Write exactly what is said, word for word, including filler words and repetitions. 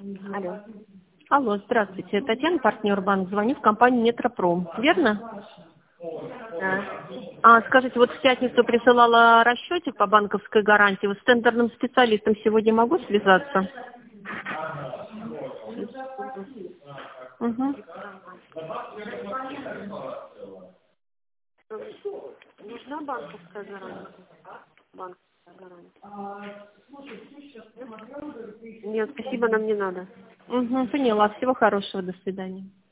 Алло. Алло, здравствуйте. Татьяна, партнер банк. Звоню в компанию Метропром. Верно? Да. А, скажите, вот в пятницу присылала расчетик по банковской гарантии. Вот с тендерным специалистом сегодня могу связаться? Угу. Нужна банковская гарантия? Банковская гарантия. Нет, спасибо, нам не надо. Угу, поняла. Всего хорошего. До свидания.